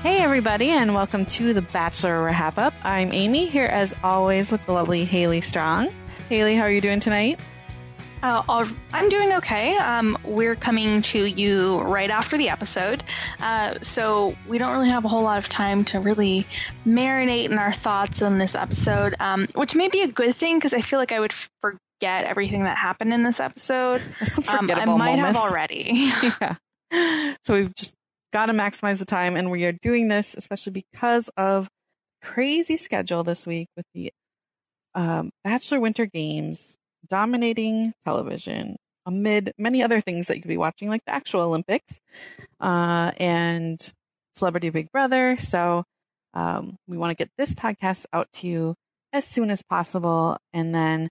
Hey everybody, and welcome to the Bachelor Wrap Up. I'm Amy, here as always with the lovely Haley Strong. Haley, how are you doing tonight? I'm doing okay. We're coming to you right after the episode, so we don't really have a whole lot of time to really marinate in our thoughts on this episode, which may be a good thing because I feel like I would forget everything that happened in this episode. Some forgettable I might moments. have already. Yeah. So we've just got to maximize the time, and we are doing this especially because of crazy schedule this week with the Bachelor Winter Games dominating television amid many other things that you could be watching, like the actual Olympics and Celebrity Big Brother. So we want to get this podcast out to you as soon as possible, and then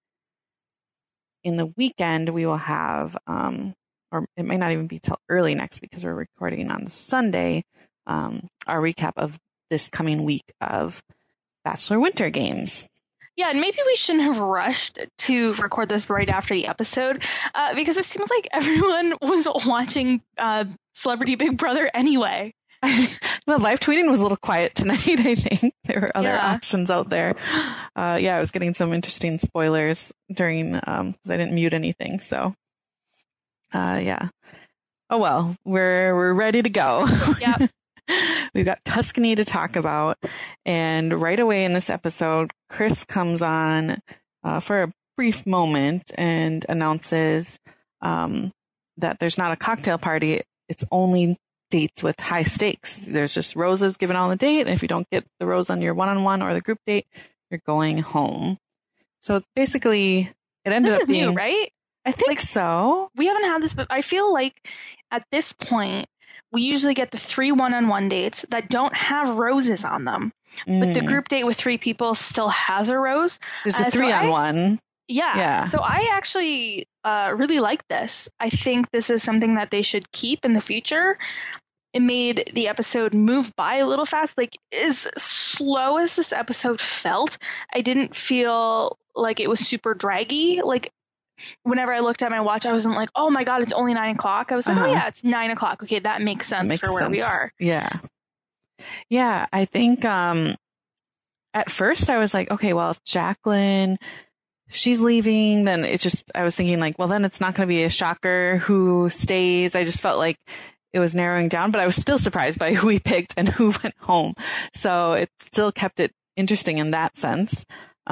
in the weekend we will have or it might not even be till early next week because we're recording on Sunday, our recap of this coming week of Bachelor Winter Games. Yeah, and maybe we shouldn't have rushed to record this right after the episode because it seems like everyone was watching Celebrity Big Brother anyway. Well, live tweeting was a little quiet tonight, I think. There were other options out there. I was getting some interesting spoilers during, because I didn't mute anything, so. Yeah. Oh, well, we're ready to go. Yep. We've got Tuscany to talk about. And right away in this episode, Chris comes on for a brief moment and announces that there's not a cocktail party. It's only dates with high stakes. There's just roses given on the date. And if you don't get the rose on your one-on-one or the group date, you're going home. So it's basically, it ended up being new, right? I think so. We haven't had this, but I feel like at this point, we usually get the 3 one-on-one dates that don't have roses on them. But the group date with 3 people still has a rose. There's a 3-on-1. Yeah. So I actually really like this. I think this is something that they should keep in the future. It made the episode move by a little fast. Like, as slow as this episode felt, I didn't feel like it was super draggy. Like, whenever I looked at my watch, I wasn't like, oh my God, it's only 9 o'clock. I was like, oh yeah, it's 9 o'clock. Okay, that makes sense for where we are. Yeah. Yeah, I think at first I was like, okay, well, if Jacqueline, she's leaving, then I was thinking like, well, then it's not going to be a shocker who stays. I just felt like it was narrowing down, but I was still surprised by who we picked and who went home. So it still kept it interesting in that sense.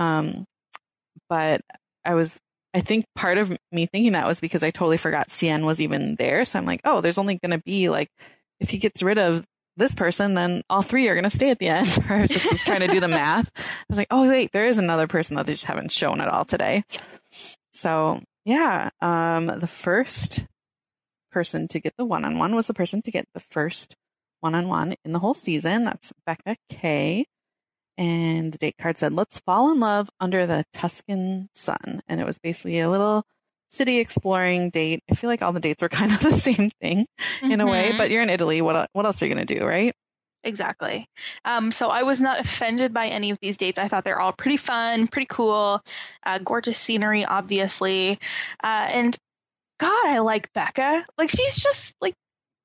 But I think part of me thinking that was because I totally forgot Cien was even there. So I'm like, oh, there's only going to be like, if he gets rid of this person, then all 3 are going to stay at the end. Or I just was trying to do the math. I was like, oh, wait, there is another person that they just haven't shown at all today. So yeah, the first person to get the one-on-one was the person to get the first one-on-one in the whole season. That's Becca K. And the date card said, let's fall in love under the Tuscan sun. And it was basically a little city exploring date. I feel like all the dates were kind of the same thing in a way, but you're in Italy. What else are you going to do, right? Exactly. So I was not offended by any of these dates. I thought they're all pretty fun, pretty cool, gorgeous scenery, obviously. And God, I like Becca. Like, she's just like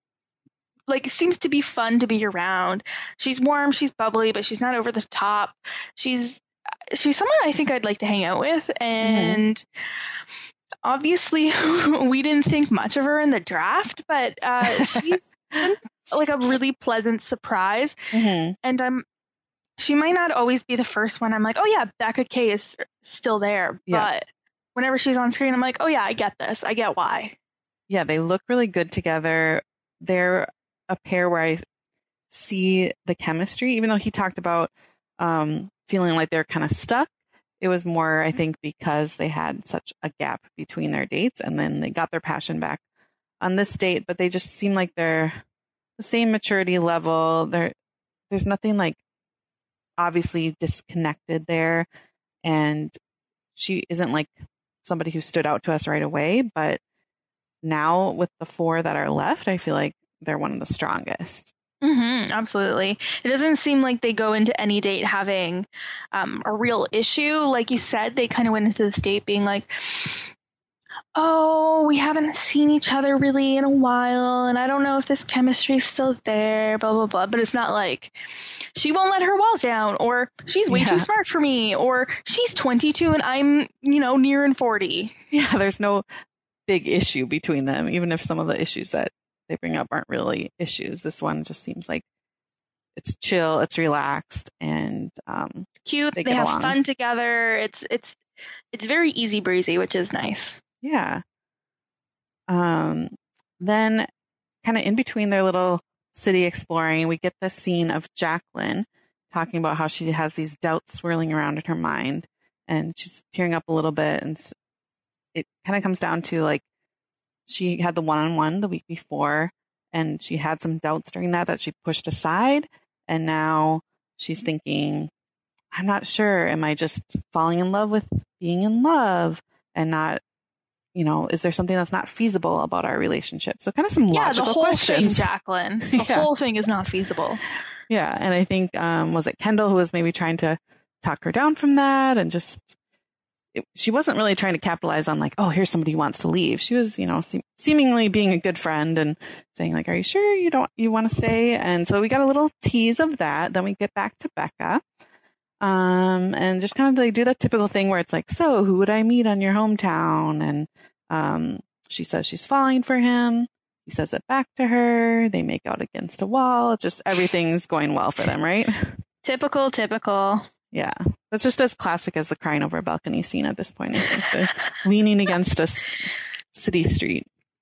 seems to be fun to be around. She's warm, she's bubbly, but she's not over the top. She's someone I think I'd like to hang out with, and obviously we didn't think much of her in the draft, but she's been like a really pleasant surprise. And she might not always be the first one I'm like, oh yeah, Becca K is still there, but whenever she's on screen, I'm like, oh yeah, I get this. I get why. Yeah, they look really good together. They're a pair where I see the chemistry, even though he talked about feeling like they're kind of stuck. It was more, I think, because they had such a gap between their dates, and then they got their passion back on this date, but they just seem like they're the same maturity level. There's nothing like obviously disconnected there, and she isn't like somebody who stood out to us right away, but now with the 4 that are left, I feel like they're one of the strongest. Absolutely. It doesn't seem like they go into any date having a real issue. Like you said, they kind of went into this date being like, oh, we haven't seen each other really in a while, and I don't know if this chemistry's still there, blah, blah, blah. But it's not like she won't let her walls down, or she's way too Yeah. smart for me, or she's 22 and I'm, near and 40. Yeah, there's no big issue between them, even if some of the issues that they bring up aren't really issues. This one just seems like it's chill, it's relaxed, and It's cute. they They get have along. fun together. It's very easy breezy, which is nice. Yeah. Then kind of in between their little city exploring, we get the scene of Jacqueline talking about how she has these doubts swirling around in her mind, and she's tearing up a little bit. And it kind of comes down to like she had the one-on-one the week before, and she had some doubts during that she pushed aside, and now she's thinking, I'm not sure. Am I just falling in love with being in love and not, is there something that's not feasible about our relationship? So kind of some logical the whole questions. thing, Jacqueline. The whole thing is not feasible. Yeah. And I think, was it Kendall who was maybe trying to talk her down from that, and just, she wasn't really trying to capitalize on like, oh, here's somebody who wants to leave. She was, seemingly being a good friend and saying like, are you sure you want to stay? And so we got a little tease of that. Then we get back to Becca. And just kind of like do that typical thing where it's like, so who would I meet on your hometown? And she says she's falling for him. He says it back to her. They make out against a wall. It's just everything's going well for them, right? Typical. Yeah. That's just as classic as the crying over a balcony scene at this point, I think. The leaning against a city street.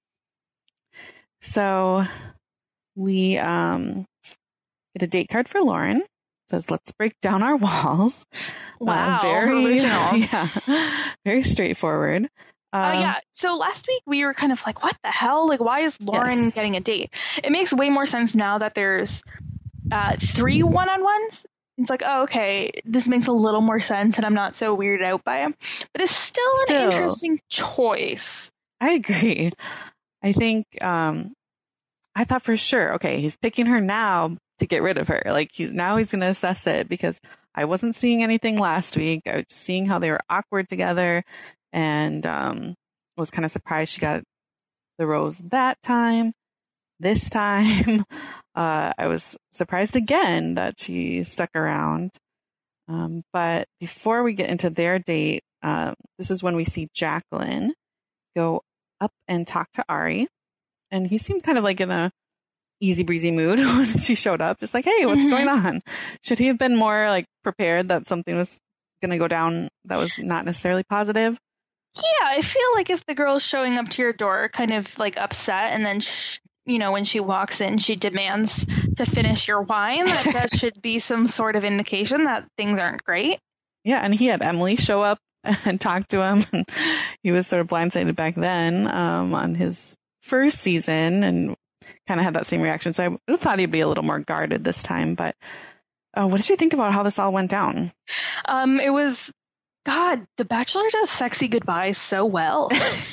So we get a date card for Lauren. Says, let's break down our walls. Wow, very original. Yeah, very straightforward. Yeah. So last week we were kind of like, what the hell? Like, why is Lauren getting a date? It makes way more sense now that there's 3 one-on-ones. It's like, oh, okay, this makes a little more sense, and I'm not so weirded out by him. But it's still an interesting choice. I agree. I think I thought for sure, okay, he's picking her now to get rid of her. Like he's going to assess it, because I wasn't seeing anything last week. I was seeing how they were awkward together, and was kind of surprised she got the rose that time. This time, I was surprised again that she stuck around. But before we get into their date, this is when we see Jacqueline go up and talk to Ari. And he seemed kind of like in a easy breezy mood when she showed up, just like, hey, what's going on? Should he have been more like prepared that something was going to go down that was not necessarily positive? Yeah, I feel like if the girl's showing up to your door kind of like upset, and then when she walks in, she demands to finish your wine, that should be some sort of indication that things aren't great. Yeah, and he had Emily show up and talk to him, and he was sort of blindsided back then on his first season, and kind of had that same reaction. So I would have thought he'd be a little more guarded this time. But what did you think about how this all went down? It was, God, The Bachelor does sexy goodbyes so well.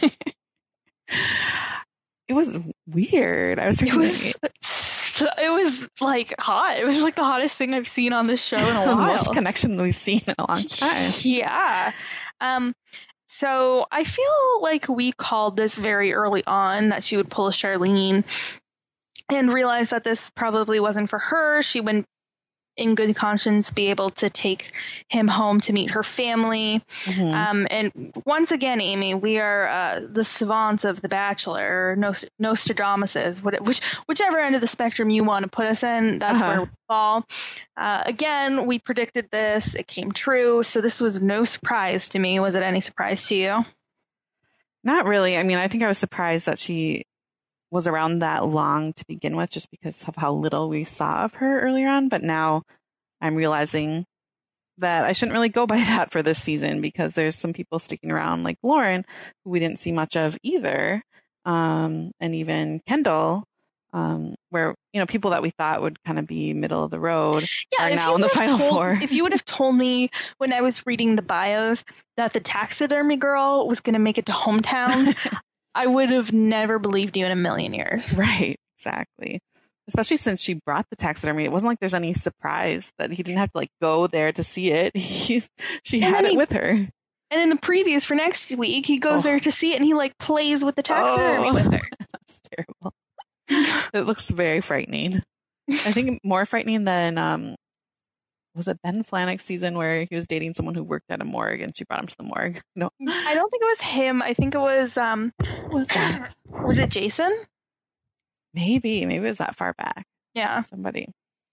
It was weird. It was like hot. It was like the hottest thing I've seen on this show in a while. The most connection we've seen in a long time. Yeah. So I feel like we called this very early on that she would pull a Charlene, and realized that this probably wasn't for her. She wouldn't, in good conscience, be able to take him home to meet her family. And once again, Amy, we are the savants of The Bachelor, Nostradamuses, whichever end of the spectrum you want to put us in, that's where we fall. Again, we predicted this. It came true. So this was no surprise to me. Was it any surprise to you? Not really. I mean, I think I was surprised that she was around that long to begin with, just because of how little we saw of her earlier on. But now I'm realizing that I shouldn't really go by that for this season, because there's some people sticking around like Lauren, who we didn't see much of either. And even Kendall, where, people that we thought would kind of be middle of the road are now in the final 4. If you would have told me when I was reading the bios that the taxidermy girl was going to make it to hometowns, I would have never believed you in a million years. Right, exactly. Especially since she brought the taxidermy. It wasn't like there's any surprise that he didn't have to go there to see it. She had it with her. And in the previews for next week, he goes there to see it, and he like plays with the taxidermy with her. That's terrible. It looks very frightening. I think more frightening than was it Ben Flajnik's season where he was dating someone who worked at a morgue and she brought him to the morgue? No, I don't think it was him. I think it was what was that? Was it Jason? Maybe it was that far back. Yeah. Somebody.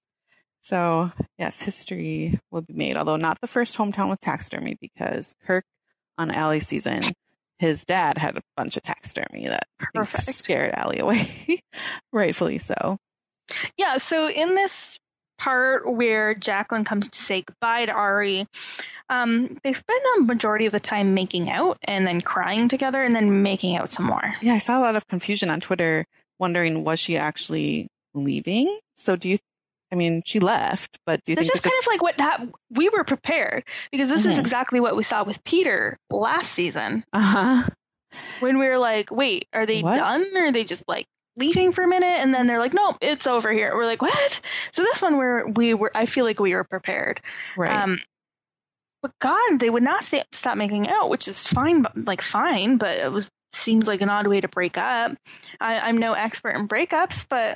So yes, history will be made, although not the first hometown with taxidermy, because Kirk on Allie's season, his dad had a bunch of taxidermy that I think scared Allie away. Rightfully so. Yeah, so in this part where Jacqueline comes to say goodbye to Ari, they spend a majority of the time making out and then crying together and then making out some more. Yeah, I saw a lot of confusion on Twitter wondering, was she actually leaving? So she left, but do you think this is kind of like what we were prepared, because this is exactly what we saw with Peter last season. When we were like, wait, are they done? Or are they just like leaving for a minute? And then they're like, nope, it's over here. We're like, what? So this one I feel like we were prepared. Right. But God, they would not stop making out, which is fine, but it seems like an odd way to break up. I'm no expert in breakups, but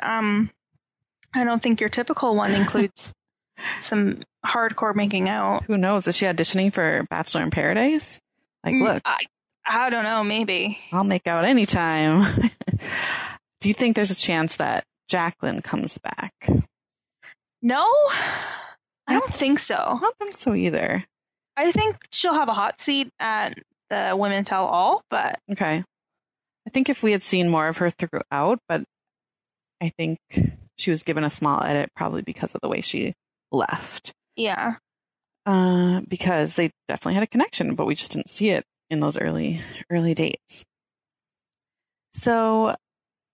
I don't think your typical one includes some hardcore making out. Who knows? Is she auditioning for Bachelor in Paradise? Like, look. I don't know, maybe. I'll make out anytime. Do you think there's a chance that Jacqueline comes back? No, I don't think so. I don't think so either. I think she'll have a hot seat at the Women Tell All, but... Okay. I think if we had seen more of her throughout, but I think she was given a small edit probably because of the way she left. Yeah. Because they definitely had a connection, but we just didn't see it in those early dates. So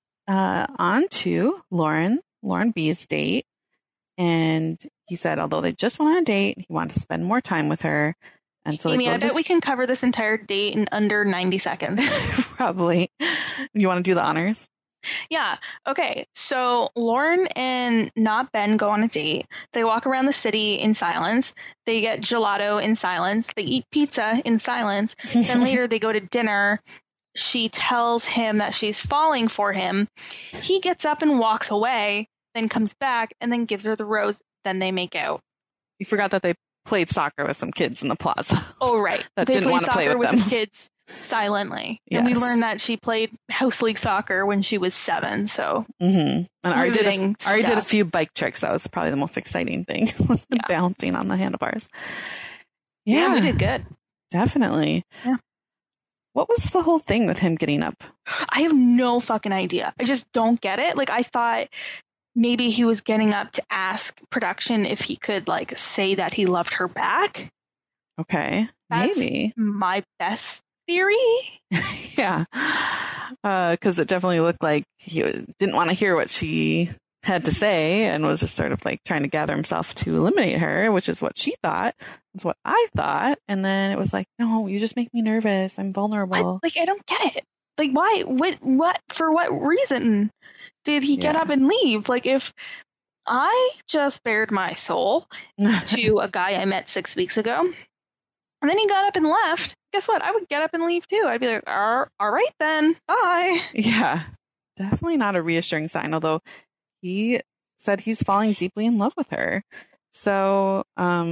on to Lauren B's date. And he said, although they just went on a date, he wanted to spend more time with her. And so Amy, I bet we can cover this entire date in under 90 seconds. Probably. You want to do the honors? Yeah. Okay. So Lauren and not Ben go on a date. They walk around the city in silence. They get gelato in silence. They eat pizza in silence. Then later they go to dinner. She tells him that she's falling for him. He gets up and walks away, then comes back and then gives her the rose. Then they make out. You forgot that they played soccer with some kids in the plaza. Oh, right. That they didn't want to play with them. Some kids silently. Yes. And we learned that she played house league soccer when she was 7. So, and Ari did a few bike tricks. That was probably the most exciting thing, was the balancing on the handlebars. Yeah, we did good. Definitely. Yeah. What was the whole thing with him getting up? I have no fucking idea. I just don't get it. Like, I thought maybe he was getting up to ask production if he could, like, say that he loved her back. Okay. That's maybe my best theory. Yeah. Because it definitely looked like he didn't want to hear what she had to say and was just sort of like trying to gather himself to eliminate her, which is what she thought. That's what I thought. And then it was like, no, you just make me nervous. I'm vulnerable. I don't get it. Like, why? What? For what reason did he get up and leave? Like, if I just bared my soul to a guy I met 6 weeks ago, and then he got up and left, guess what? I would get up and leave too. I'd be like, all right then, bye. Yeah, definitely not a reassuring sign, although he said he's falling deeply in love with her. So,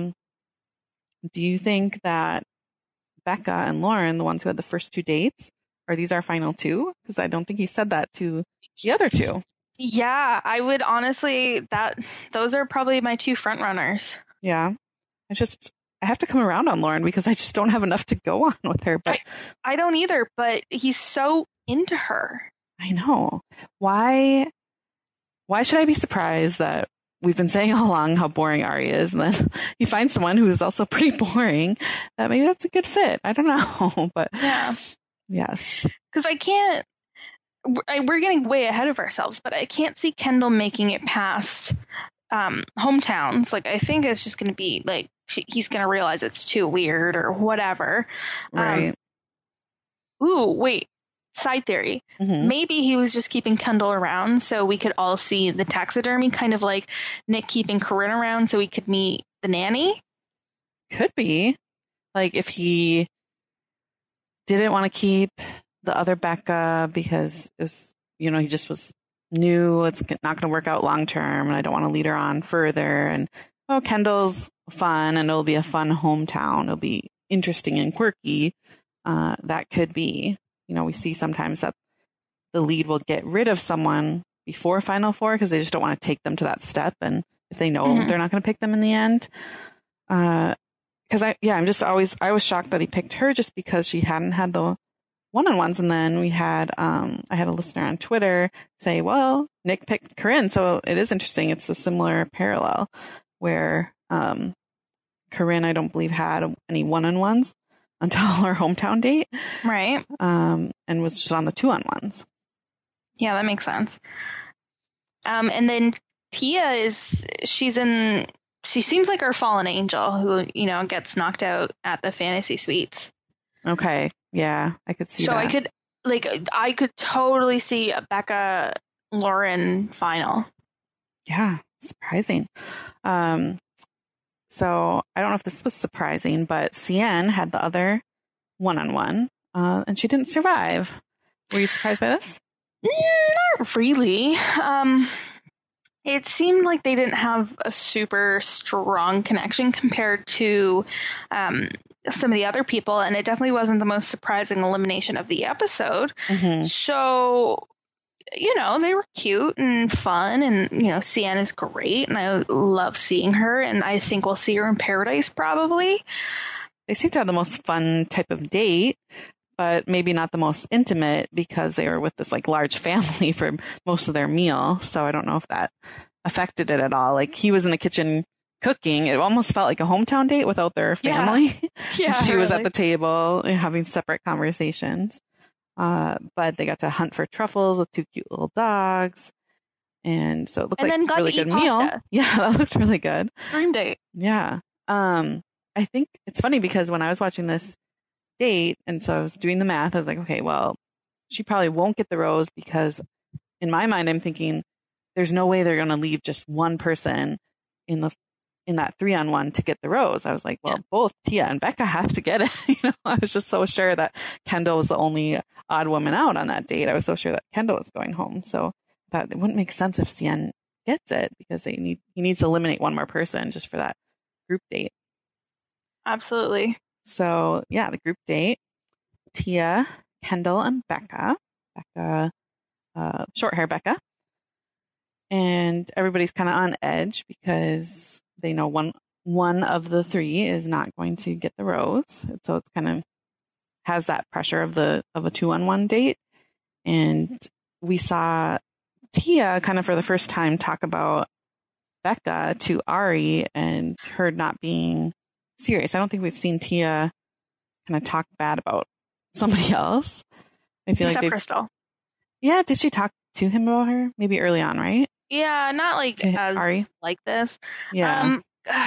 do you think that Becca and Lauren, the ones who had the first 2 dates, are these our final 2? Because I don't think he said that to the other 2. Yeah, I would honestly, those are probably my 2 front runners. Yeah. I have to come around on Lauren because I just don't have enough to go on with her. But I don't either, but he's so into her. I know. Why should I be surprised that we've been saying all along how boring Ari is, and then you find someone who's also pretty boring, that maybe that's a good fit. I don't know. But yeah. Yes. Because we're getting way ahead of ourselves, but I can't see Kendall making it past hometowns. Like, I think it's just going to be like, he's going to realize it's too weird or whatever. Right. Ooh, wait. Side theory. Mm-hmm. Maybe he was just keeping Kendall around so we could all see the taxidermy, kind of like Nick keeping Corinne around so we could meet the nanny. Could be. Like, if he didn't want to keep the other Becca because it was, he just was new. It's not going to work out long term, and I don't want to lead her on further. And Kendall's fun, and it'll be a fun hometown. It'll be interesting and quirky. That could be, we see sometimes that the lead will get rid of someone before Final Four because they just don't want to take them to that step, and if they know they're not going to pick them in the end. Because I was shocked that he picked her just because she hadn't had the one-on-ones. And then we had, I had a listener on Twitter say, well, Nick picked Corinne. So it is interesting. It's a similar parallel where, Corinne, I don't believe had any one-on-ones until her hometown date. Right. And was just on the 2-on-1s. Yeah, that makes sense. And then Tia she seems like our fallen angel who, gets knocked out at the fantasy suites. Okay. Yeah, I could see that. So I could totally see a Becca Lauren final. Yeah, surprising. So I don't know if this was surprising, but Cien had the other 1-on-1, and she didn't survive. Were you surprised by this? Not really. It seemed like they didn't have a super strong connection compared to some of the other people, and it definitely wasn't the most surprising elimination of the episode. Mm-hmm. So, they were cute and fun, and, Cien is great, and I love seeing her, and I think we'll see her in Paradise probably. They seem to have the most fun type of date, but maybe not the most intimate because they were with this large family for most of their meal. So I don't know if that affected it at all. Like he was in the kitchen cooking. It almost felt like a hometown date without their family. Yeah, she was at the table having separate conversations. But they got to hunt for truffles with 2 cute little dogs. And so it looked like a really good meal. Yeah, that looked really good. Dream date. Yeah. I think it's funny because when I was watching this date, and so I was doing the math, I was like, okay, well, she probably won't get the rose because in my mind, I'm thinking there's no way they're going to leave just one person in that 3-on-1 to get the rose. I was like, well, both Tia and Becca have to get it. I was just so sure that Kendall was the only odd woman out on that date. I was so sure that Kendall was going home. So I thought it wouldn't make sense if Cien gets it because he needs to eliminate one more person just for that group date. Absolutely. So yeah, the group date, Tia, Kendall, and Becca, short hair Becca. And everybody's kind of on edge because they know one of the 3 is not going to get the rose. So it's kind of has that pressure of a 2-on-1 date. And we saw Tia kind of for the first time talk about Becca to Ari and her not being serious. I don't think we've seen Tia kind of talk bad about somebody else. I feel Except like Crystal. Yeah, did she talk to him about her? Maybe early on, right? Yeah, not as Ari? like this. Yeah.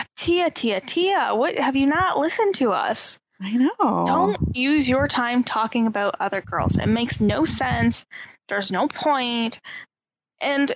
Tia, what have you not listened to us? I know. Don't use your time talking about other girls. It makes no sense. There's no point. And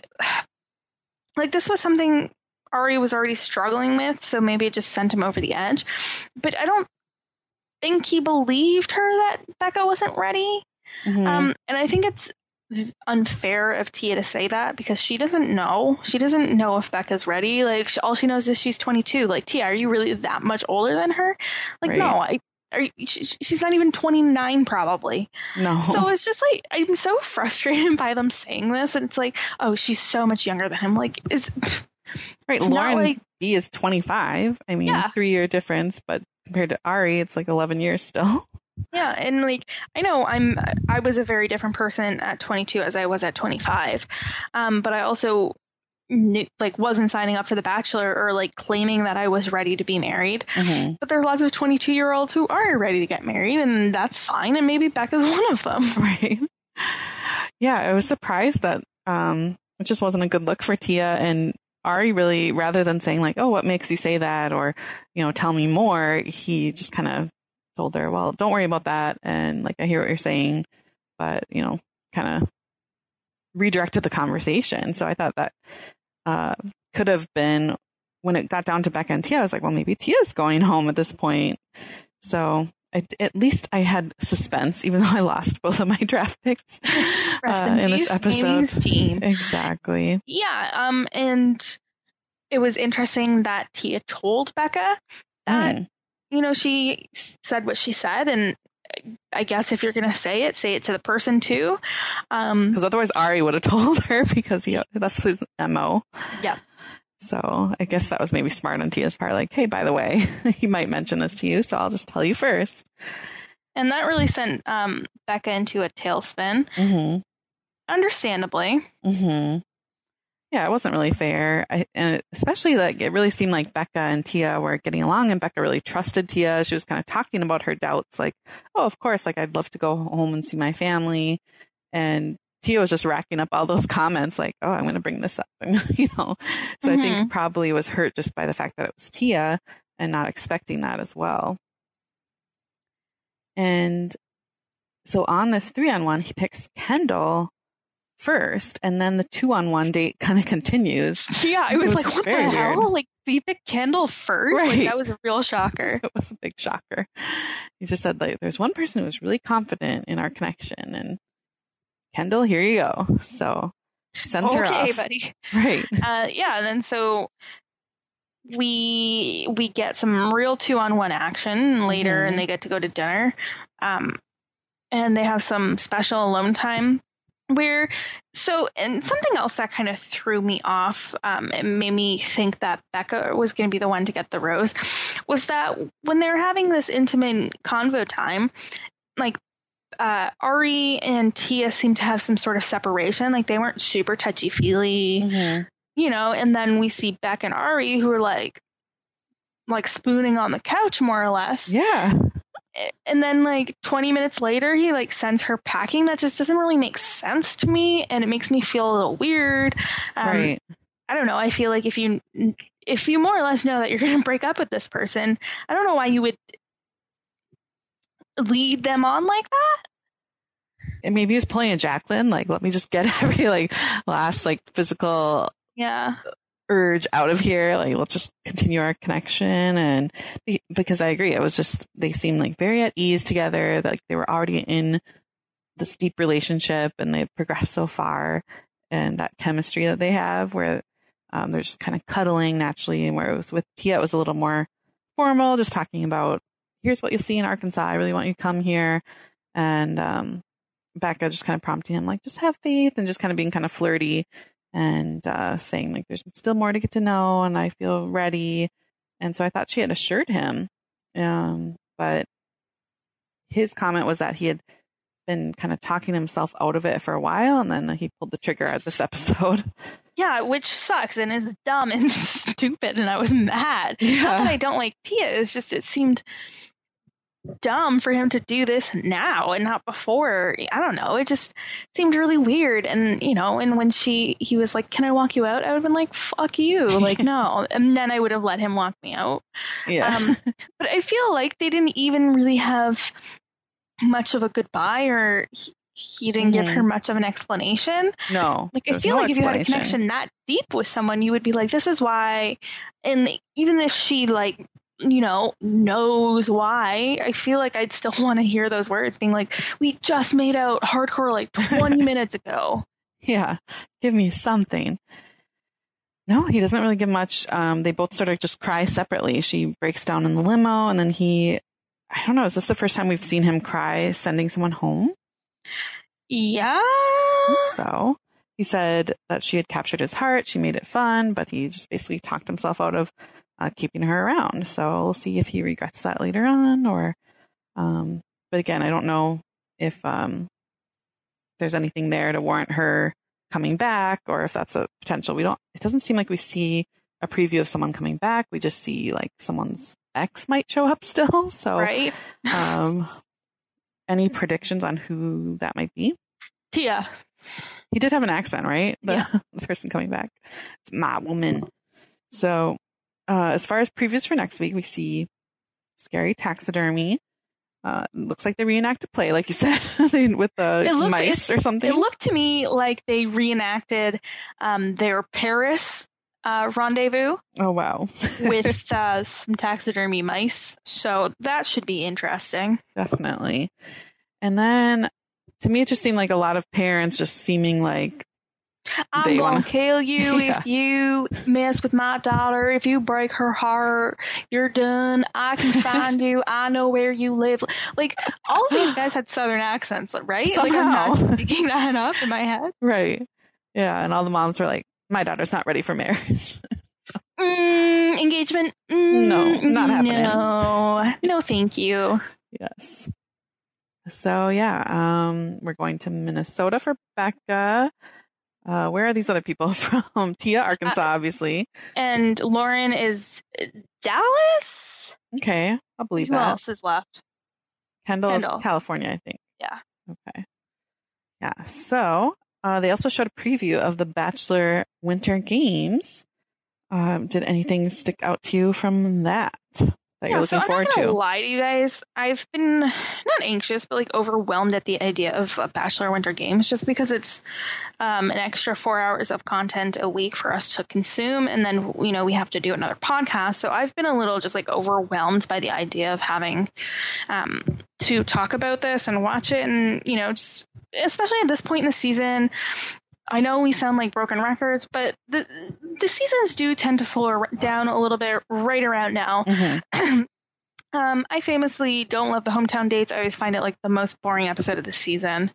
this was something Ari was already struggling with, so maybe it just sent him over the edge. But I don't think he believed her that Becca wasn't ready. Mm-hmm. And I think it's unfair of Tia to say that because she doesn't know. She doesn't know if Becca's ready. All she knows is she's 22. Tia, are you really that much older than her? Right. No, she's not even 29 probably. No. So it's just I'm so frustrated by them saying this. And it's oh, she's so much younger than him. Right. It's Lauren B is 25. I mean, 3-year difference, but compared to Ari, it's 11 years still. Yeah, and I know I was a very different person at 22 as I was at 25, but I also wasn't signing up for The Bachelor or claiming that I was ready to be married. Mm-hmm. But there's lots of 22-year-olds who are ready to get married, and that's fine. And maybe Becca's one of them. Right. Yeah, I was surprised that it just wasn't a good look for Tia, and Ari really, rather than saying oh, what makes you say that, or tell me more, he just kind of told her, well, don't worry about that. And I hear what you're saying, but, kind of redirected the conversation. So I thought that could have been when it got down to Becca and Tia. I was like, well, maybe Tia's going home at this point. So at least I had suspense, even though I lost both of my draft picks in this episode. Amy's team. Exactly. Yeah. And it was interesting that Tia told Becca that, she said what she said. And I guess if you're going to say it to the person too. Because otherwise Ari would have told her because that's his MO. Yeah. So I guess that was maybe smart on Tia's part. Like, hey, by the way, he might mention this to you, so I'll just tell you first. And that really sent Becca into a tailspin. Mm-hmm. Understandably. Mm-hmm. Yeah, it wasn't really fair. And especially like it really seemed like Becca and Tia were getting along, and Becca really trusted Tia. She was kind of talking about her doubts, like, oh, of course, like I'd love to go home and see my family. And Tia was just racking up all those comments like, oh, I'm going to bring this up, So I think probably was hurt just by the fact that it was Tia and not expecting that as well. And so on this 3-on-1, he picks Kendall first, and then the 2-on-1 date kind of continues. Yeah, I was like, what the hell? Weird. Like, you picked Kendall first? Right. Like, that was a real shocker. It was a big shocker. He just said, like, there's one person who was really confident in our connection, and Kendall, here you go. So sends her off. Okay, buddy. Right. Yeah, and then so we get some real 2-on-1 action later, and they get to go to dinner. And they have some special alone time and something else that kind of threw me off, it made me think that Becca was going to be the one to get the rose, was that when they're having this intimate convo time, like, Ari and Tia seemed to have some sort of separation. Like they weren't super touchy-feely, and then we see Beck and Ari who are like spooning on the couch more or less. Yeah. And then like 20 minutes later, he like sends her packing. That just doesn't really make sense to me. And it makes me feel a little weird. Right. I don't know. I feel like if you more or less know that you're going to break up with this person, I don't know why you would lead them on like that. And maybe he was playing a Jacqueline, like, let me just get every last physical urge out of here. Like, let's just continue our connection. And because I agree, it was just, they seemed like very at ease together. Like they were already in this deep relationship and they've progressed so far, and that chemistry that they have where they're just kind of cuddling naturally. And where it was with Tia, it was a little more formal, just talking about, here's what you'll see in Arkansas. I really want you to come here. And Becca just kind of prompting him, like, just have faith, and just kind of being kind of flirty and saying, like, there's still more to get to know and I feel ready. And so I thought she had assured him. But his comment was that he had been kind of talking himself out of it for a while, and then he pulled the trigger at this episode. Yeah, which sucks and is dumb and stupid, and I was mad. Yeah. Not that I don't like Tia, it's just it seemed dumb for him to do this now and not before. I don't know. It just seemed really weird. And, and when he was like, can I walk you out? I would have been like, fuck you. Like, no. And then I would have let him walk me out. Yeah. But I feel like they didn't even really have much of a goodbye, or he didn't give her much of an explanation. No. Like, I feel like if you had a connection that deep with someone, you would be like, this is why. And even if she knows why, I feel like I'd still want to hear those words being like, we just made out hardcore like 20 minutes ago. Yeah. Give me something. No, he doesn't really give much. They both sort of just cry separately. She breaks down in the limo, and then I don't know, is this the first time we've seen him cry sending someone home? Yeah. I think so. He said that she had captured his heart. She made it fun, but he just basically talked himself out of keeping her around. So we'll see if he regrets that later on, or, but again, I don't know if there's anything there to warrant her coming back, or if that's a potential. It doesn't seem like we see a preview of someone coming back. We just see like someone's ex might show up still. So, right. Any predictions on who that might be? Tia. He did have an accent, right? Yeah. The person coming back. It's my woman. So, as far as previews for next week, we see Scary Taxidermy. Looks like they reenacted play, like you said, with the mice or something. It looked to me like they reenacted their Paris rendezvous Oh, wow. with some taxidermy mice. So that should be interesting. Definitely. And then to me, it just seemed like a lot of parents just seeming like I'm going to kill you if you mess with my daughter. If you break her heart, you're done. I can find you. I know where you live. Like, all of these guys had Southern accents, right? Somehow. Like, I'm not just making that up in my head. Right. Yeah. And all the moms were like, my daughter's not ready for marriage. Engagement? No, not happening. No, thank you. Yes. So, yeah, we're going to Minnesota for Becca. Where are these other people from? Tia, Arkansas, obviously. And Lauren is Dallas? Okay, I'll believe Who that. Who else is left? Kendall, California, I think. Yeah. Okay. Yeah, so they also showed a preview of the Bachelor Winter Games. Did anything stick out to you from that you're looking forward to? I'm not gonna lie to you guys. I've been not anxious, but like overwhelmed at the idea of Bachelor Winter Games, just because it's an extra 4 hours of content a week for us to consume, and then we have to do another podcast. So I've been a little just like overwhelmed by the idea of having to talk about this and watch it, and just especially at this point in the season. I know we sound like broken records, but the seasons do tend to slow down a little bit right around now. Mm-hmm. I famously don't love the hometown dates. I always find it like the most boring episode of the season.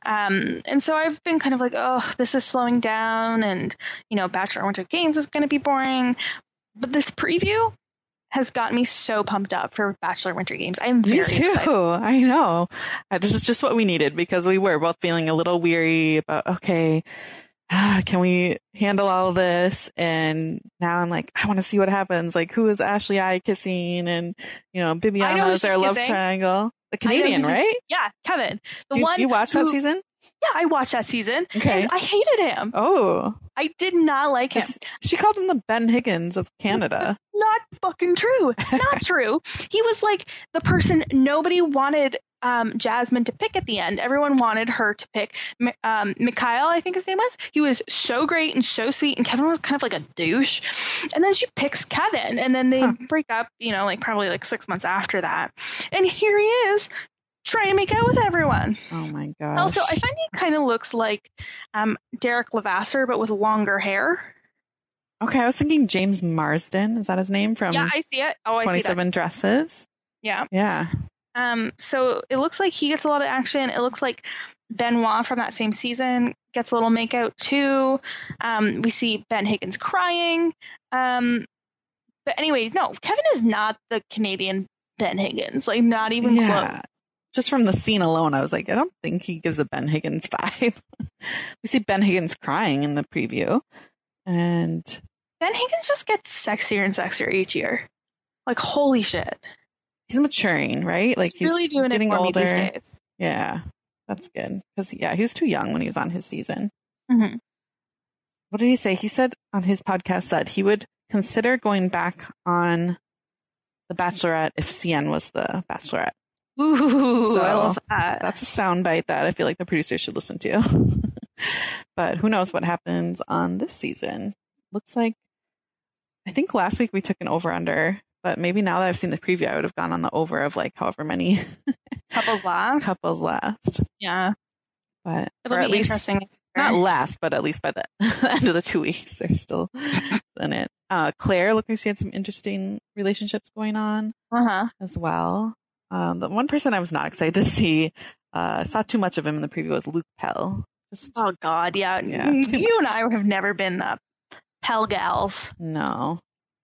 And so I've been kind of like, oh, this is slowing down, and, Bachelor Winter Games is going to be boring. But this preview has gotten me so pumped up for Bachelor Winter Games. I'm very excited. I know. This is just what we needed, because we were both feeling a little weary about, okay, can we handle all of this? And now I'm like, I want to see what happens. Like, who is Ashley I kissing? And, Bibiana is their love triangle. The Canadian, right? Yeah, Kevin. You watched that season? Yeah, I watched that season. Okay. And I hated him. Oh. I did not like him. She called him the Ben Higgins of Canada. Not fucking true. Not true. He was like the person nobody wanted Jasmine to pick at the end. Everyone wanted her to pick Mikhail, I think his name was. He was so great and so sweet, and Kevin was kind of like a douche. And then she picks Kevin, and then they break up, probably like 6 months after that. And here he is, trying to make out with everyone. Oh my gosh. Also, I find he kind of looks like Derek Levasseur, but with longer hair. Okay, I was thinking James Marsden. Is that his name from? Yeah, I see it. Oh, I see that. 27 Dresses. Yeah. Yeah. So it looks like he gets a lot of action. It looks like Benoit from that same season gets a little makeout too. We see Ben Higgins crying. But anyway, no, Kevin is not the Canadian Ben Higgins. Like, not even close. Just from the scene alone, I was like, I don't think he gives a Ben Higgins vibe. We see Ben Higgins crying in the preview. And Ben Higgins just gets sexier and sexier each year. Like, holy shit. He's maturing, right? Like, he's really doing getting it for older. me these days. Yeah, that's good. Because, he was too young when he was on his season. Mm-hmm. What did he say? He said on his podcast that he would consider going back on The Bachelorette if CN was the Bachelorette. Ooh, so I love that. That's a soundbite that I feel like the producer should listen to. But who knows what happens on this season? Looks like, I think last week we took an over-under, but maybe now that I've seen the preview, I would have gone on the over of like however many couples last. Yeah. But it'll be at least interesting. Not last, but at least by the end of the 2 weeks, they're still in it. Claire looked like she had some interesting relationships going on as well. The one person I was not excited to see, saw too much of him in the preview, was Luke Pell. Oh God, yeah. You and I have never been Pell gals. No.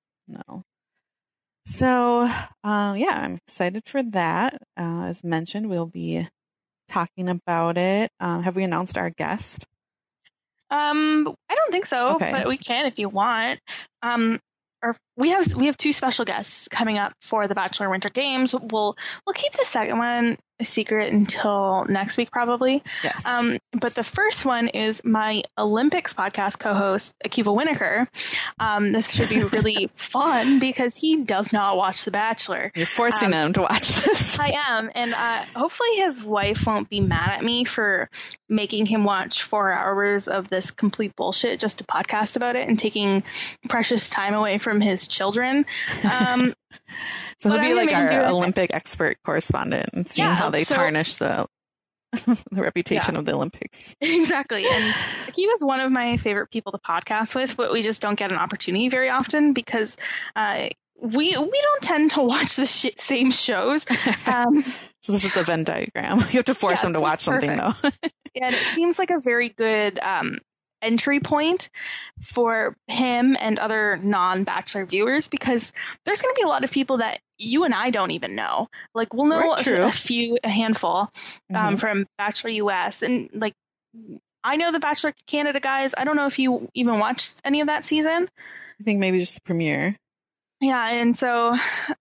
So, I'm excited for that. As mentioned, we'll be talking about it. Have we announced our guest? I don't think so, but we can if you want. We have two special guests coming up for the Bachelor Winter Games. We'll keep the second one a secret until next week, probably. Yes. But the first one is my Olympics podcast co-host, Akiva Winokur. This should be really fun because he does not watch The Bachelor. You're forcing him to watch this. I am. And hopefully his wife won't be mad at me for making him watch 4 hours of this complete bullshit just to podcast about it and taking precious time away from his children. So he'll be like our Olympic expert correspondent and seeing how they tarnish the reputation of the Olympics. Exactly. And he was one of my favorite people to podcast with, but we just don't get an opportunity very often because we don't tend to watch the same shows. So this is the Venn diagram. You have to force them to watch something, though. And it seems like a very good entry point for him and other non-Bachelor viewers, because there's going to be a lot of people that you and I don't even know. Like, we'll know a handful from Bachelor US, and like, I know the Bachelor Canada guys. I don't know if you even watched any of that season. I think maybe just the premiere. Yeah, and so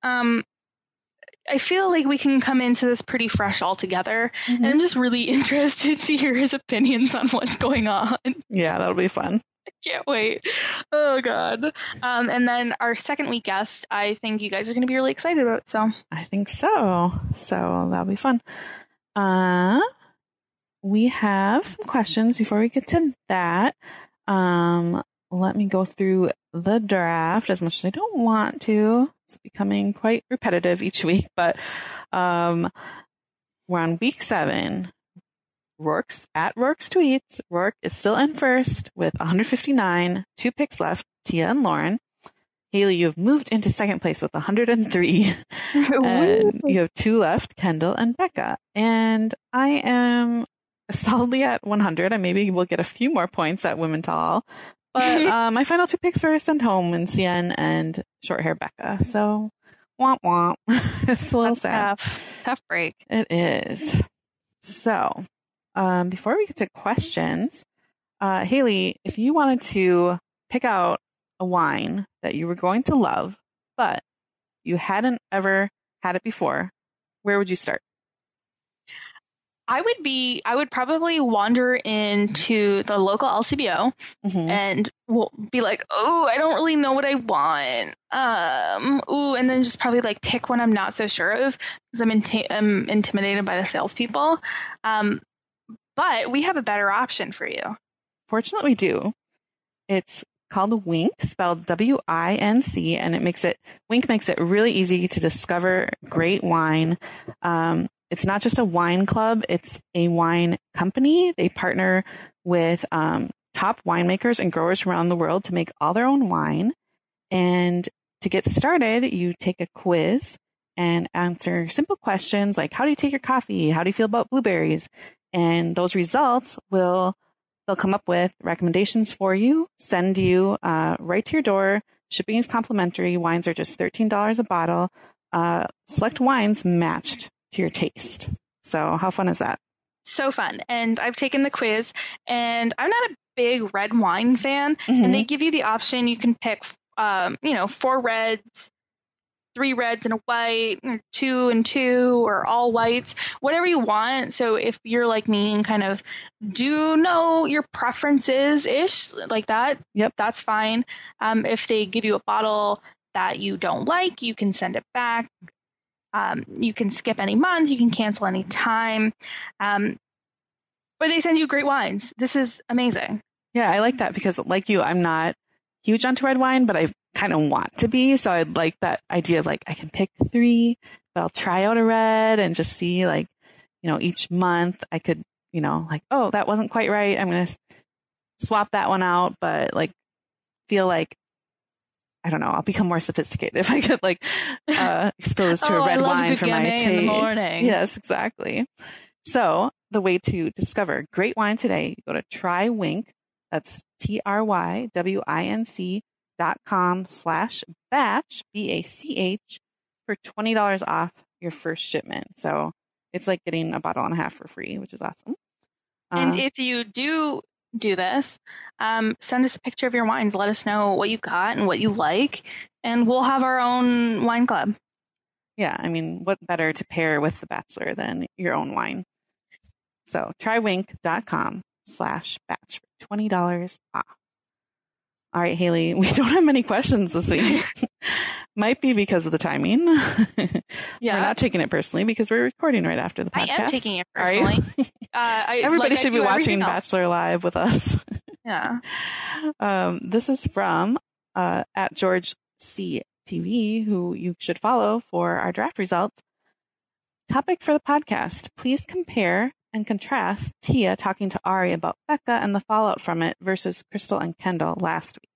I feel like we can come into this pretty fresh altogether, and I'm just really interested to hear his opinions on what's going on. Yeah, that'll be fun. I can't wait. Oh, God. And then our second week guest, I think you guys are going to be really excited about. So I think so. So that'll be fun. We have some questions before we get to that. Let me go through the draft as much as I don't want to. It's becoming quite repetitive each week, but we're on week 7. Rourke's tweets. Rourke is still in first with 159, 2 picks left, Tia and Lauren. Haley, you have moved into second place with 103. And you have 2 left, Kendall and Becca. And I am solidly at 100. I maybe will get a few more points at Women Tall. But my final 2 picks were sent home in CN and short hair Becca. So, womp womp. It's a little sad. Tough break. It is. So, before we get to questions, Haley, if you wanted to pick out a wine that you were going to love, but you hadn't ever had it before, where would you start? I would probably wander into the local LCBO and be like, oh, I don't really know what I want. And then just probably like pick one I'm not so sure of because I'm intimidated by the salespeople. But we have a better option for you. Fortunately, we do. It's called Winc, spelled W-I-N-C, and Winc makes it really easy to discover great wine. It's not just a wine club, it's a wine company. They partner with top winemakers and growers around the world to make all their own wine. And to get started, you take a quiz and answer simple questions like, how do you take your coffee? How do you feel about blueberries? And those results they'll come up with recommendations for you, send you right to your door. Shipping is complimentary. Wines are just $13 a bottle. Select wines matched to your taste. So how fun is that? So fun. And I've taken the quiz, and I'm not a big red wine fan. And they give you the option. You can pick, 4 reds, 3 reds and a white, or 2 and 2, or all whites, whatever you want. So if you're like me and kind of do know your preferences ish like that, that's fine. If they give you a bottle that you don't like, you can send it back. You can skip any month, you can cancel any time. But they send you great wines. This is amazing. Yeah, I like that because like you, I'm not huge onto red wine, but I kind of want to be. So I'd like that idea of like, I can pick 3, but I'll try out a red and just see like, each month I could, like, oh, that wasn't quite right. I'm going to swap that one out, but like feel like, I don't know, I'll become more sophisticated if I get like exposed to a red wine for my taste. In the morning. Yes, exactly. So the way to discover great wine today, go to TryWinc. That's TRYWINC.com/batch, BACH, for $20 off your first shipment. So it's like getting a bottle and a half for free, which is awesome. And if you do this, send us a picture of your wines. Let us know what you got and what you like, and we'll have our own wine club. Yeah, I mean, what better to pair with The Bachelor than your own wine? So trywink.com/batch for $20 off. All right, Haley, we don't have many questions this week. Might be because of the timing. Yeah. We're not taking it personally because we're recording right after the podcast. I am taking it personally. Everybody should be watching Bachelor Live with us. Yeah. This is from at George C. TV, who you should follow for our draft results. Topic for the podcast: please compare and contrast Tia talking to Ari about Becca and the fallout from it versus Crystal and Kendall last week.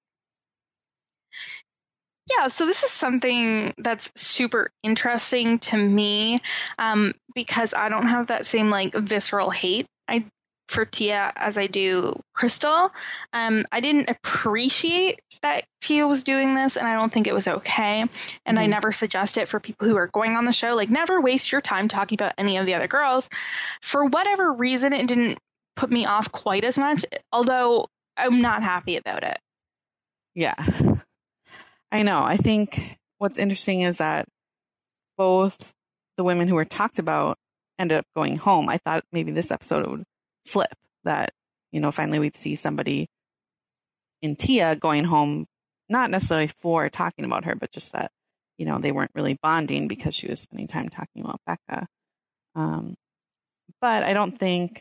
Yeah, so this is something that's super interesting to me because I don't have that same like visceral hate for Tia as I do Crystal. I didn't appreciate that Tia was doing this, and I don't think it was okay. And I never suggest it for people who are going on the show. Like, never waste your time talking about any of the other girls. For whatever reason, it didn't put me off quite as much, although I'm not happy about it. Yeah, I know. I think what's interesting is that both the women who were talked about ended up going home. I thought maybe this episode would flip, that, you know, finally we'd see somebody in Tia going home, not necessarily for talking about her, but just that, you know, they weren't really bonding because she was spending time talking about Becca. But I don't think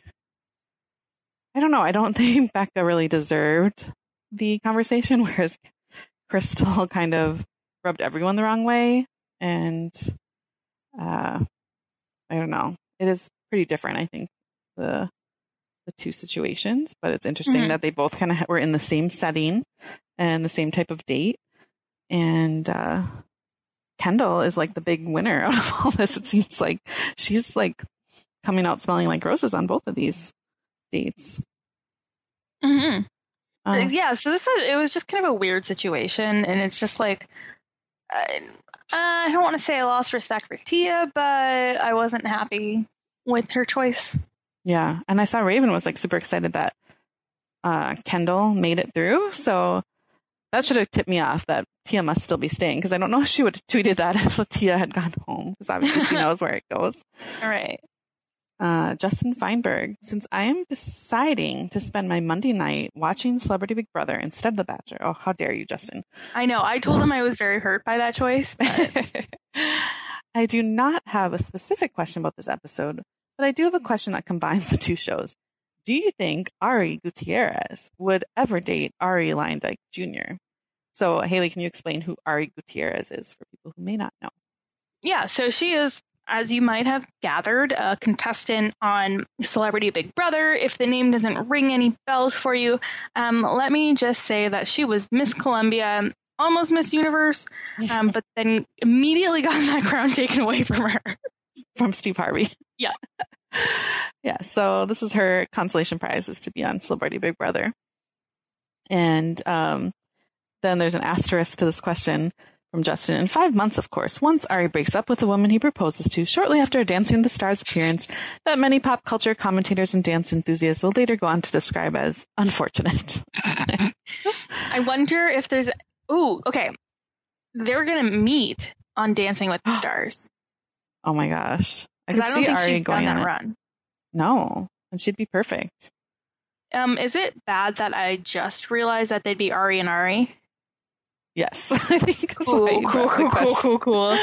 Becca really deserved the conversation, whereas Crystal kind of rubbed everyone the wrong way. And I don't know. It is pretty different, I think, the two situations, but it's interesting that they both kind of were in the same setting and the same type of date. And Kendall is like the big winner out of all this. It seems like she's like coming out smelling like roses on both of these dates. Yeah, so it was just kind of a weird situation, and it's just like I don't want to say I lost respect for Tia, but I wasn't happy with her choice. Yeah, and I saw Raven was like super excited that Kendall made it through, so that should have tipped me off that Tia must still be staying, because I don't know if she would have tweeted that if Tia had gone home, because obviously she knows where it goes. All right. Justin Feinberg, since I am deciding to spend my Monday night watching Celebrity Big Brother instead of The Bachelor. Oh, how dare you, Justin. I know. I told him I was very hurt by that choice. But I do not have a specific question about this episode, but I do have a question that combines the two shows. Do you think Ari Gutierrez would ever date Ari Leyendijk Jr.? So, Haley, can you explain who Ari Gutierrez is for people who may not know? Yeah, so she is, as you might have gathered, a contestant on Celebrity Big Brother. If the name doesn't ring any bells for you, let me just say that she was Miss Columbia, almost Miss Universe, but then immediately got that crown taken away from her. From Steve Harvey. Yeah. Yeah, so this is her consolation prize, is to be on Celebrity Big Brother. And then there's an asterisk to this question from Justin. In 5 months, of course, once Ari breaks up with the woman he proposes to, shortly after a Dancing with the Stars appearance that many pop culture commentators and dance enthusiasts will later go on to describe as unfortunate. I wonder if there's... Ooh, okay. They're going to meet on Dancing with the Stars. Oh my gosh. I don't think Ari she's going done on that it. run. No, and she'd be perfect. Is it bad that I just realized that they'd be Ari and Ari? Yes. I think that's why you brought the question. Cool.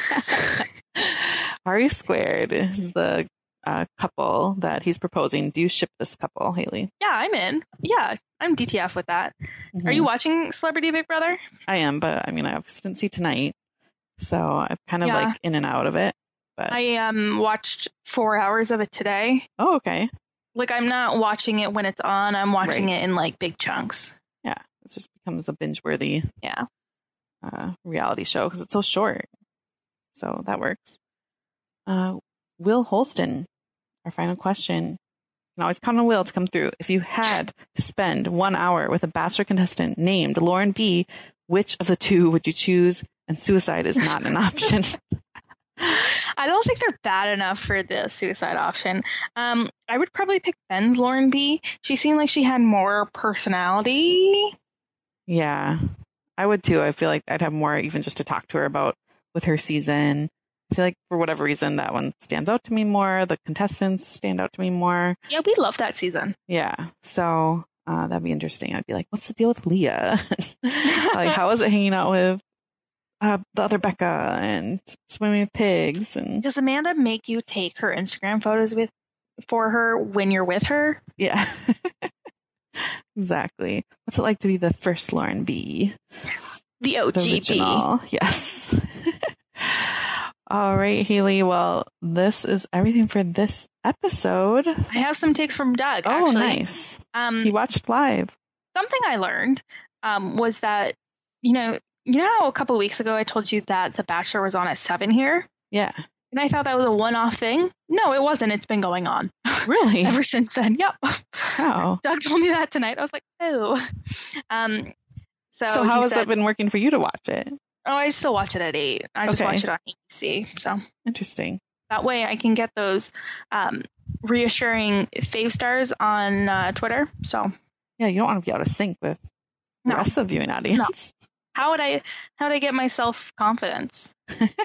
Ari Squared is the couple that he's proposing. Do you ship this couple, Haley? Yeah, I'm in. Yeah, I'm DTF with that. Mm-hmm. Are you watching Celebrity Big Brother? I am, but I mean, I obviously didn't see tonight, so I'm kind of like in and out of it. But I watched 4 hours of it today. Oh, okay. Like, I'm not watching it when it's on. I'm watching it in like big chunks. Yeah, it just becomes a binge-worthy reality show because it's so short. So that works. Will Holston, our final question. You can always count on Will to come through. If you had to spend 1 hour with a Bachelor contestant named Lauren B., which of the two would you choose? And suicide is not an option. I don't think they're bad enough for the suicide option. I would probably pick Ben's Lauren B. She seemed like she had more personality. Yeah, I would too. I feel like I'd have more even just to talk to her about with her season. I feel like for whatever reason, that one stands out to me more. The contestants stand out to me more. Yeah, we love that season. Yeah. So that'd be interesting. I'd be like, what's the deal with Leah? Like, how is it hanging out with the other Becca and swimming with pigs? And does Amanda make you take her Instagram photos for her when you're with her? Yeah. Exactly. What's it like to be the first Lauren B? The OG original. Yes. All right, Haley. Well, this is everything for this episode. I have some takes from Doug. Oh, actually. Nice. He watched live. Something I learned was that, you know how a couple weeks ago I told you that The Bachelor was on at 7 here? Yeah. And I thought that was a one-off thing. No, it wasn't. It's been going on. Really? Ever since then. Yep. Oh. Doug told me that tonight. I was like, oh. So how has it been working for you to watch it? Oh, I still watch it at 8. I just watch it on ABC. So interesting. That way I can get those reassuring fave stars on Twitter. So yeah, you don't want to be out of sync with the rest of the viewing audience. No. How would I get myself confidence?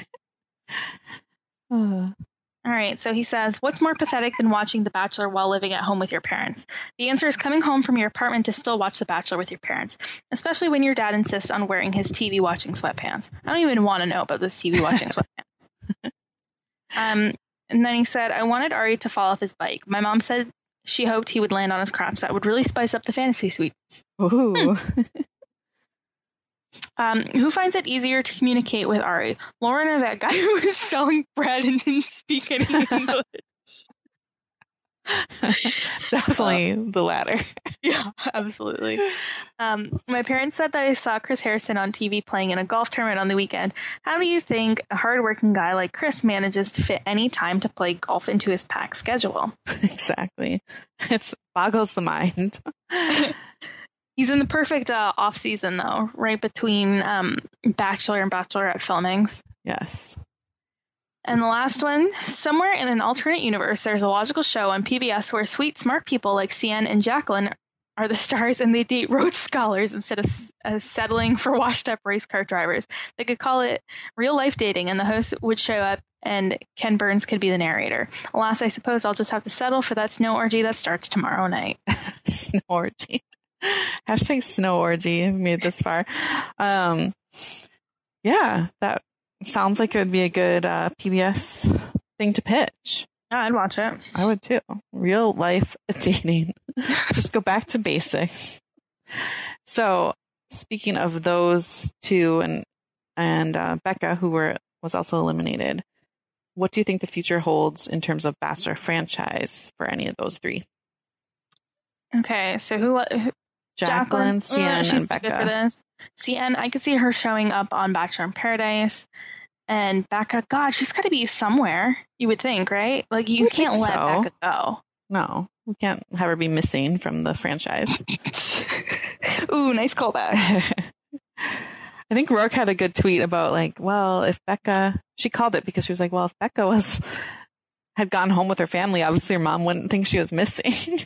All right, so he says, what's more pathetic than watching The Bachelor while living at home with your parents? The answer is coming home from your apartment to still watch The Bachelor with your parents, especially when your dad insists on wearing his TV watching sweatpants. I don't even want to know about this TV watching sweatpants. And then he said, I wanted Ari to fall off his bike. My mom said she hoped he would land on his crotch. That would really spice up the fantasy suites. Ooh. Who finds it easier to communicate with Ari? Lauren or that guy who was selling bread and didn't speak any English? Definitely the latter. Yeah, absolutely. My parents said that I saw Chris Harrison on TV playing in a golf tournament on the weekend. How do you think a hardworking guy like Chris manages to fit any time to play golf into his packed schedule? Exactly. It boggles the mind. He's in the perfect off season, though, right between Bachelor and Bachelorette filmings. Yes. And the last one, somewhere in an alternate universe, there's a logical show on PBS where sweet, smart people like Cian and Jacqueline are the stars and they date Rhodes Scholars instead of settling for washed-up race car drivers. They could call it real-life dating, and the host would show up and Ken Burns could be the narrator. Alas, I suppose I'll just have to settle for that snow orgy that starts tomorrow night. Snow orgy. Hashtag snow orgy. I've made it this far. Yeah, that sounds like it would be a good PBS thing to pitch. Yeah, I'd watch it. I would too. Real life dating. Just go back to basics. So speaking of those two and Becca, who was also eliminated, what do you think the future holds in terms of Bachelor franchise for any of those three? Okay, so who Jacqueline, Cian, and Becca. Good for this. Cian, I could see her showing up on Bachelor in Paradise. And Becca, God, she's got to be somewhere, you would think, right? Like, you can't let Becca go. No, we can't have her be missing from the franchise. Ooh, nice callback. I think Rourke had a good tweet about, like, well, if Becca, she called it because she was like, well, if Becca had gone home with her family, obviously her mom wouldn't think she was missing.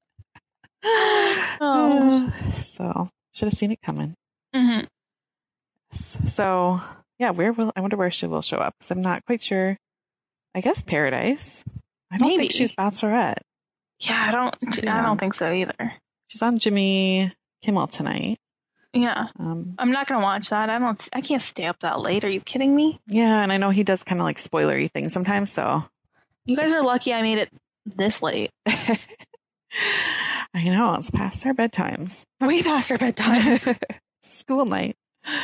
Oh. So should have seen it coming. Mm-hmm. So yeah, I wonder where she will show up, because I'm not quite sure. I guess Paradise. I don't think she's Bachelorette. Yeah, I don't think so either. She's on Jimmy Kimmel tonight. Yeah. I'm not gonna watch that. I can't stay up that late. Are you kidding me? Yeah, and I know he does kind of like spoilery things sometimes, so you guys are lucky I made it this late. I know, it's past our bedtimes. Way past our bedtimes. School night.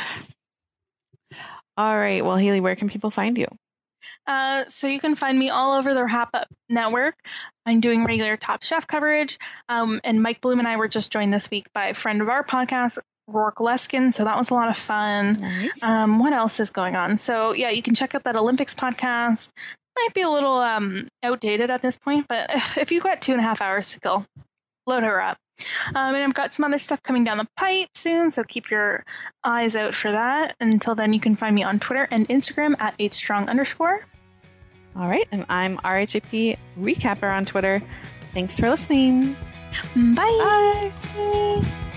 All right. Well, Haley, where can people find you? So you can find me all over the Wrap Up Network. I'm doing regular Top Chef coverage. And Mike Bloom and I were just joined this week by a friend of our podcast, Rourke Leskin. So that was a lot of fun. Nice. What else is going on? So yeah, you can check out that Olympics podcast. Might be a little outdated at this point, but if you've got 2.5 hours to kill, load her up. And I've got some other stuff coming down the pipe soon, so keep your eyes out for that. Until then, you can find me on Twitter and Instagram at 8strong_. All right, and I'm RHAP Recapper on Twitter. Thanks for listening. Bye. Bye.